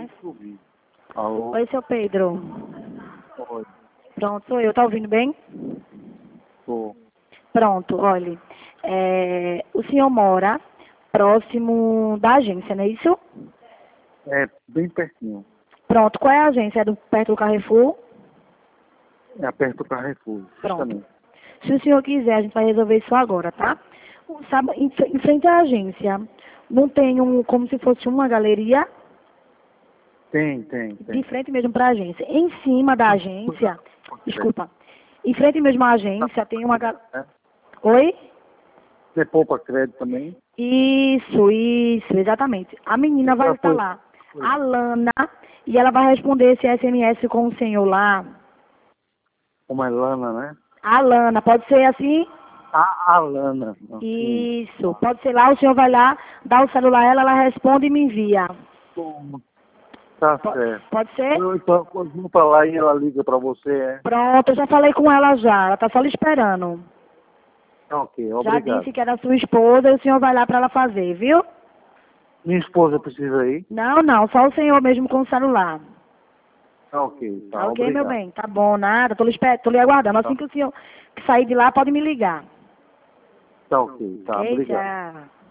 ouvir. Alô? Oi, seu Pedro. Oi. Pronto, sou eu. Tá ouvindo bem? Tô. Pronto, olhe. O senhor mora próximo da agência, não é isso? É bem pertinho. Pronto, qual é a agência? É perto do Carrefour? É perto do Carrefour, Pronto. justamente. Se o senhor quiser, a gente vai resolver isso agora, tá? Sabe, em frente à agência, não tem como se fosse uma galeria? Tem. De frente mesmo para a agência. Em cima da agência, desculpa, em frente mesmo à agência tem uma galeria. É. Oi? Você poupa crédito também? Isso, exatamente. A menina vai estar lá, a Lana, e ela vai responder esse SMS com o senhor lá. Como é Lana, né? A Lana, pode ser assim? A Lana. Isso, pode ser lá, o senhor vai lá, dá o celular a ela, ela responde e me envia. Sim. Tá certo. Pode ser? Então, quando vou pra lá e ela liga pra você, é? Pronto, eu já falei com ela já, ela tá só lhe esperando. Ok, Já obrigado. disse que era sua esposa e o senhor vai lá para ela fazer, viu? Minha esposa precisa ir? Não, só o senhor mesmo com o celular. Ok, tá, Ok, obrigado. meu bem, tá bom, nada, tô lhe aguardando. Assim que o senhor sair de lá, pode me ligar. Tá ok, tá, Ok, obrigado. tchau.